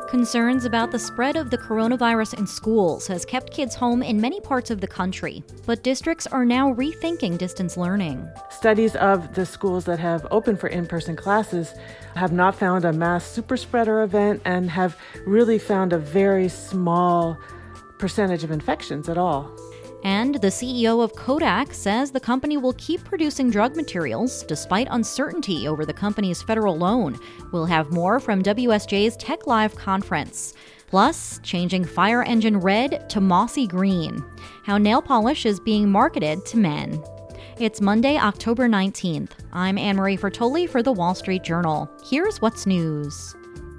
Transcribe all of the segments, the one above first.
Concerns about the spread of the coronavirus in schools has kept kids home in many parts of the country, but districts are now rethinking distance learning. Studies of the schools that have opened for in-person classes have not found a mass superspreader event and have really found a very small percentage of infections at all. And the CEO of Kodak says the company will keep producing drug materials despite uncertainty over the company's federal loan. We'll have more from WSJ's Tech Live conference. Plus, changing fire engine red to mossy green. How nail polish is being marketed to men. It's Monday, October 19th. I'm Anne-Marie Fertoli for The Wall Street Journal. Here's what's news.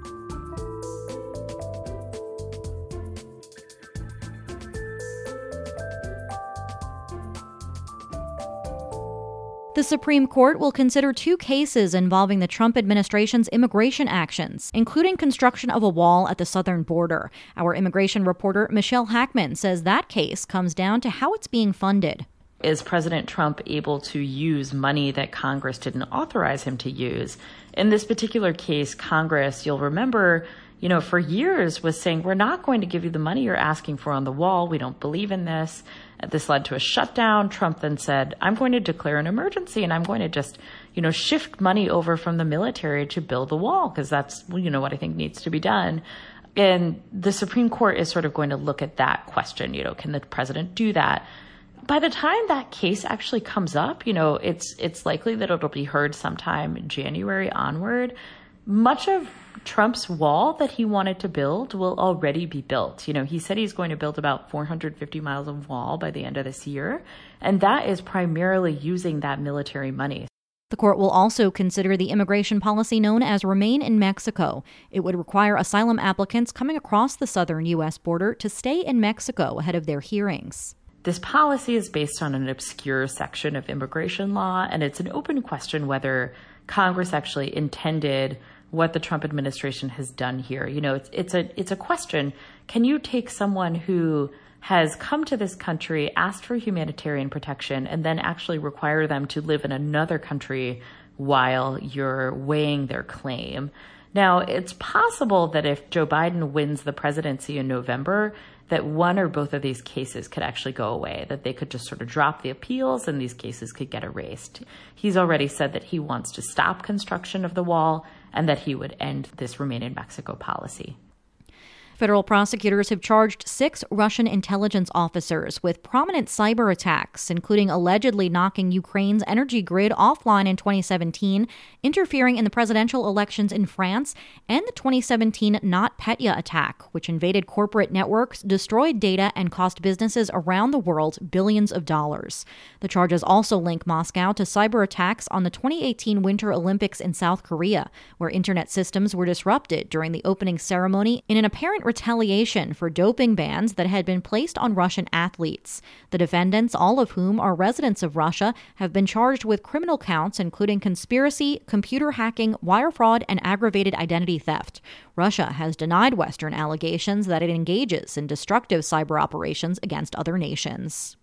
The Supreme Court will consider two cases involving the Trump administration's immigration actions, including construction of a wall at the southern border. Our immigration reporter, Michelle Hackman, says that case comes down to how it's being funded. Is President Trump able to use money that Congress didn't authorize him to use? In this particular case, Congress, you'll remember, for years was saying, we're not going to give you the money you're asking for on the wall. We don't believe in this. This led to a shutdown. Trump then said, I'm going to declare an emergency and I'm going to just, shift money over from the military to build the wall because that's, what I think needs to be done. And the Supreme Court is sort of going to look at that question. Can the president do that? By the time that case actually comes up, it's likely that it'll be heard sometime January onward. Much of Trump's wall that he wanted to build will already be built. He said he's going to build about 450 miles of wall by the end of this year, and that is primarily using that military money. The court will also consider the immigration policy known as Remain in Mexico. It would require asylum applicants coming across the southern U.S. border to stay in Mexico ahead of their hearings. This policy is based on an obscure section of immigration law, and it's an open question whether Congress actually intended what the Trump administration has done here. It's a question. Can you take someone who has come to this country, asked for humanitarian protection, and then actually require them to live in another country while you're weighing their claim? Now, it's possible that if Joe Biden wins the presidency in November, that one or both of these cases could actually go away, that they could just sort of drop the appeals and these cases could get erased. He's already said that he wants to stop construction of the wall and that he would end this Remain in Mexico policy. Federal prosecutors have charged 6 Russian intelligence officers with prominent cyber attacks, including allegedly knocking Ukraine's energy grid offline in 2017, interfering in the presidential elections in France, and the 2017 NotPetya attack, which invaded corporate networks, destroyed data, and cost businesses around the world billions of dollars. The charges also link Moscow to cyber attacks on the 2018 Winter Olympics in South Korea, where internet systems were disrupted during the opening ceremony in an apparent retaliation for doping bans that had been placed on Russian athletes. The defendants, all of whom are residents of Russia, have been charged with criminal counts including conspiracy, computer hacking, wire fraud, and aggravated identity theft. Russia has denied Western allegations that it engages in destructive cyber operations against other nations.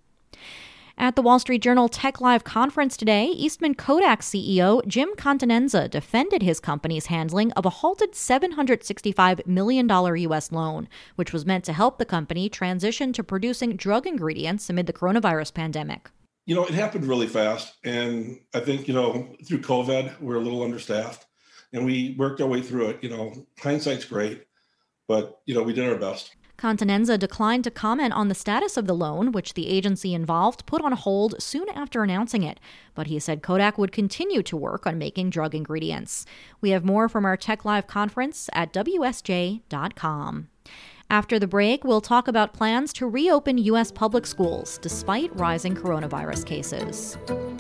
At the Wall Street Journal Tech Live conference today, Eastman Kodak CEO Jim Continenza defended his company's handling of a halted $765 million U.S. loan, which was meant to help the company transition to producing drug ingredients amid the coronavirus pandemic. It happened really fast. And I think, through COVID, we're a little understaffed and we worked our way through it. Hindsight's great, but, we did our best. Continenza declined to comment on the status of the loan, which the agency involved put on hold soon after announcing it. But he said Kodak would continue to work on making drug ingredients. We have more from our Tech Live conference at WSJ.com. After the break, we'll talk about plans to reopen U.S. public schools despite rising coronavirus cases.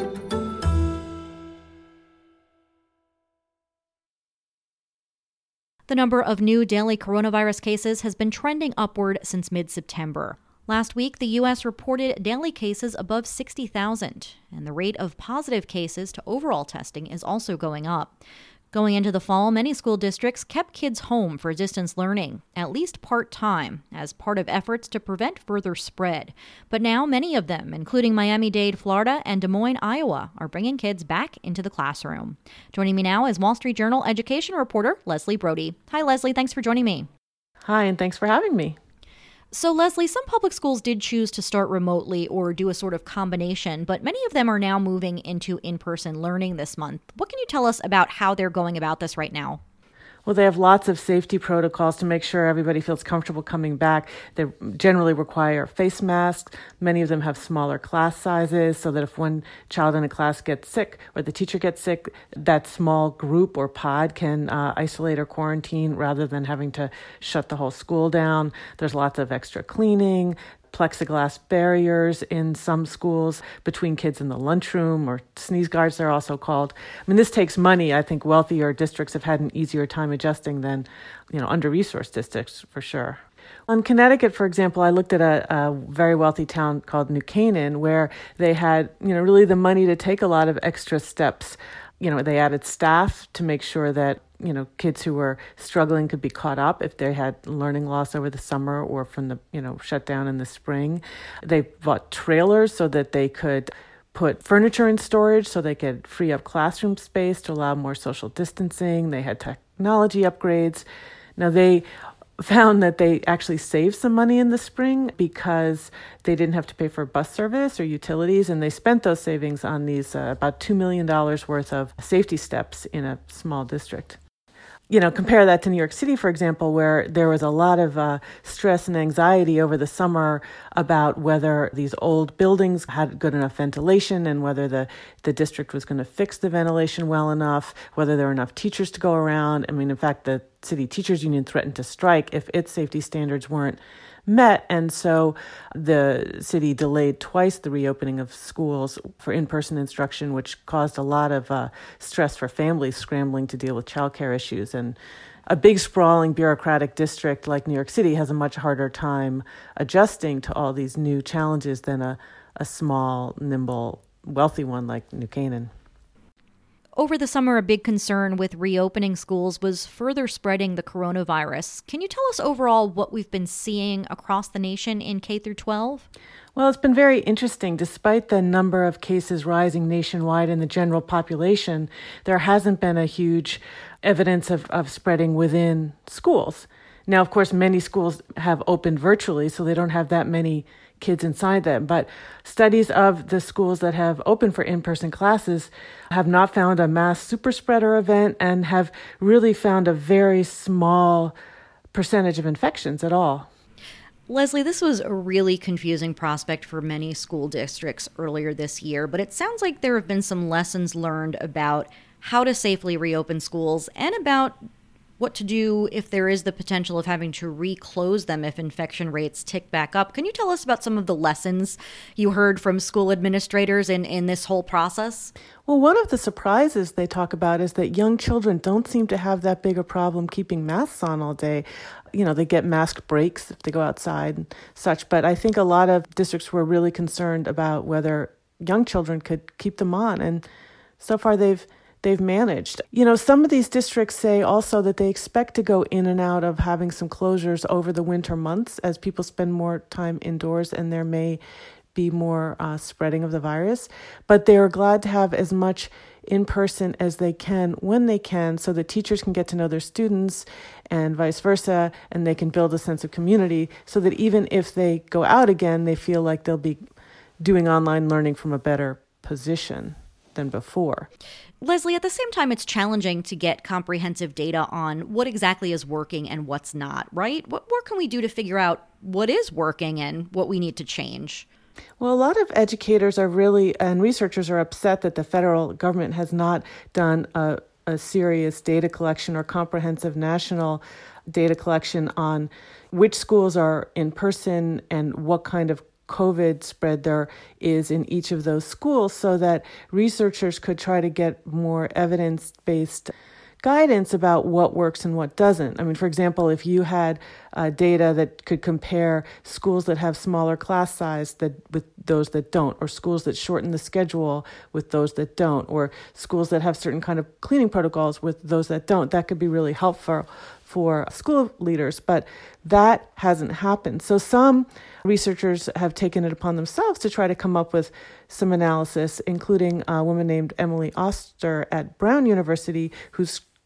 The number of new daily coronavirus cases has been trending upward since mid-September. Last week, the U.S. reported daily cases above 60,000, and the rate of positive cases to overall testing is also going up. Going into the fall, many school districts kept kids home for distance learning, at least part-time, as part of efforts to prevent further spread. But now many of them, including Miami-Dade, Florida, and Des Moines, Iowa, are bringing kids back into the classroom. Joining me now is Wall Street Journal education reporter Leslie Brody. Hi, Leslie. Thanks for joining me. Hi, and thanks for having me. So, Leslie, some public schools did choose to start remotely or do a sort of combination, but many of them are now moving into in-person learning this month. What can you tell us about how they're going about this right now? Well, they have lots of safety protocols to make sure everybody feels comfortable coming back. They generally require face masks. Many of them have smaller class sizes so that if one child in a class gets sick or the teacher gets sick, that small group or pod can isolate or quarantine rather than having to shut the whole school down. There's lots of extra cleaning, plexiglass barriers in some schools between kids in the lunchroom, or sneeze guards they're also called. I mean, this takes money. I think wealthier districts have had an easier time adjusting than, under-resourced districts for sure. In Connecticut, for example, I looked at a very wealthy town called New Canaan where they had, really the money to take a lot of extra steps. They added staff to make sure that kids who were struggling could be caught up if they had learning loss over the summer or from the, shutdown in the spring. They bought trailers so that they could put furniture in storage so they could free up classroom space to allow more social distancing. They had technology upgrades. Now, they found that they actually saved some money in the spring because they didn't have to pay for bus service or utilities, and they spent those savings on these about $2 million worth of safety steps in a small district. Compare that to New York City, for example, where there was a lot of stress and anxiety over the summer about whether these old buildings had good enough ventilation and whether the district was going to fix the ventilation well enough, whether there were enough teachers to go around. I mean, in fact, the city teachers union threatened to strike if its safety standards weren't met. And so the city delayed twice the reopening of schools for in-person instruction, which caused a lot of stress for families scrambling to deal with childcare issues. And a big, sprawling, bureaucratic district like New York City has a much harder time adjusting to all these new challenges than a small, nimble, wealthy one like New Canaan. Over the summer, a big concern with reopening schools was further spreading the coronavirus. Can you tell us overall what we've been seeing across the nation in K through 12? Well, it's been very interesting. Despite the number of cases rising nationwide in the general population, there hasn't been a huge evidence of spreading within schools. Now, of course, many schools have opened virtually, so they don't have that many kids inside them. But studies of the schools that have opened for in-person classes have not found a mass super spreader event and have really found a very small percentage of infections at all. Leslie, this was a really confusing prospect for many school districts earlier this year, but it sounds like there have been some lessons learned about how to safely reopen schools and about what to do if there is the potential of having to reclose them if infection rates tick back up. Can you tell us about some of the lessons you heard from school administrators in this whole process? Well, one of the surprises they talk about is that young children don't seem to have that big a problem keeping masks on all day. They get mask breaks if they go outside and such. But I think a lot of districts were really concerned about whether young children could keep them on. And so far they've managed. Some of these districts say also that they expect to go in and out of having some closures over the winter months as people spend more time indoors and there may be more spreading of the virus. But they are glad to have as much in person as they can when they can so that teachers can get to know their students and vice versa, and they can build a sense of community so that even if they go out again, they feel like they'll be doing online learning from a better position than before. Leslie, at the same time, it's challenging to get comprehensive data on what exactly is working and what's not, right? What more can we do to figure out what is working and what we need to change? Well, a lot of educators and researchers are upset that the federal government has not done a serious data collection or comprehensive national data collection on which schools are in person and what kind of COVID spread there is in each of those schools so that researchers could try to get more evidence-based guidance about what works and what doesn't. I mean, for example, if you had data that could compare schools that have smaller class size with those that don't, or schools that shorten the schedule with those that don't, or schools that have certain kind of cleaning protocols with those that don't, that could be really helpful for school leaders, but that hasn't happened. So some researchers have taken it upon themselves to try to come up with some analysis, including a woman named Emily Oster at Brown University, who's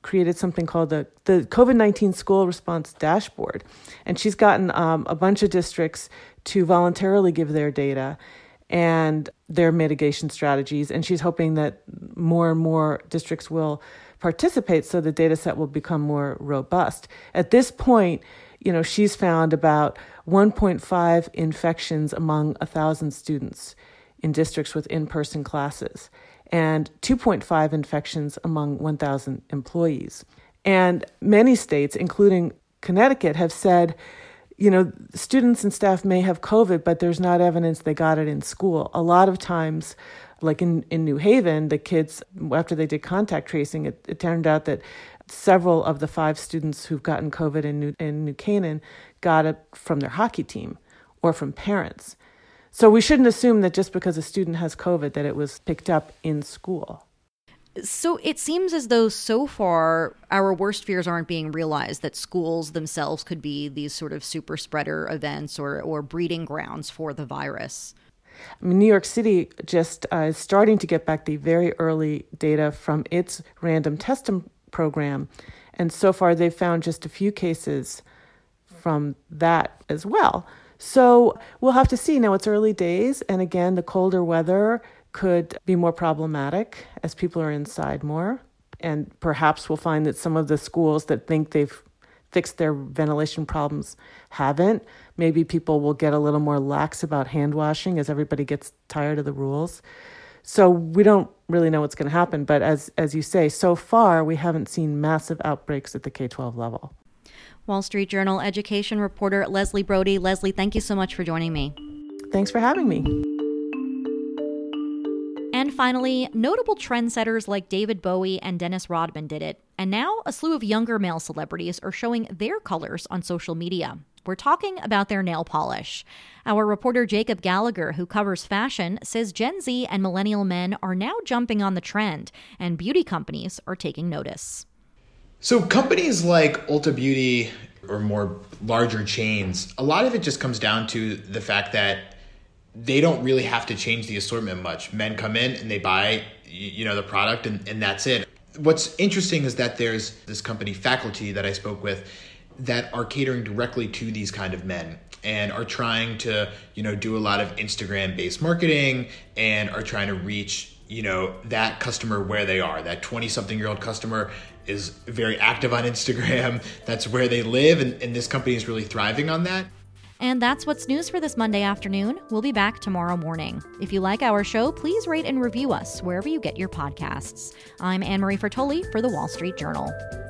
created something called the COVID-19 School Response Dashboard. And she's gotten a bunch of districts to voluntarily give their data and their mitigation strategies. And she's hoping that more and more districts will participate so the data set will become more robust. At this point, she's found about 1.5 infections among 1,000 students in districts with in-person classes, and 2.5 infections among 1,000 employees. And many states, including Connecticut, have said, students and staff may have COVID, but there's not evidence they got it in school. A lot of times, like in New Haven, the kids, after they did contact tracing, it turned out that several of the 5 students who've gotten COVID in New Canaan got it from their hockey team or from parents. So we shouldn't assume that just because a student has COVID that it was picked up in school. So it seems as though so far our worst fears aren't being realized, that schools themselves could be these sort of super spreader events or breeding grounds for the virus. New York City just is starting to get back the very early data from its random testing program. And so far they've found just a few cases from that as well. So we'll have to see. Now, it's early days, and again, the colder weather could be more problematic as people are inside more. And perhaps we'll find that some of the schools that think they've fixed their ventilation problems haven't. Maybe people will get a little more lax about hand washing as everybody gets tired of the rules. So we don't really know what's going to happen. But as you say, so far, we haven't seen massive outbreaks at the K-12 level. Wall Street Journal education reporter Leslie Brody. Leslie, thank you so much for joining me. Thanks for having me. And finally, notable trendsetters like David Bowie and Dennis Rodman did it. And now a slew of younger male celebrities are showing their colors on social media. We're talking about their nail polish. Our reporter Jacob Gallagher, who covers fashion, says Gen Z and millennial men are now jumping on the trend, and beauty companies are taking notice. So companies like Ulta Beauty or more larger chains, a lot of it just comes down to the fact that they don't really have to change the assortment much. Men come in and they buy, the product and that's it. What's interesting is that there's this company, Faculty, that I spoke with that are catering directly to these kind of men and are trying to, do a lot of Instagram-based marketing and are trying to reach, that customer where they are. That 20-something-year-old customer is very active on Instagram. That's where they live, and this company is really thriving on that. And that's what's news for this Monday afternoon. We'll be back tomorrow morning. If you like our show, please rate and review us wherever you get your podcasts. I'm Anne Marie Fertoli for The Wall Street Journal.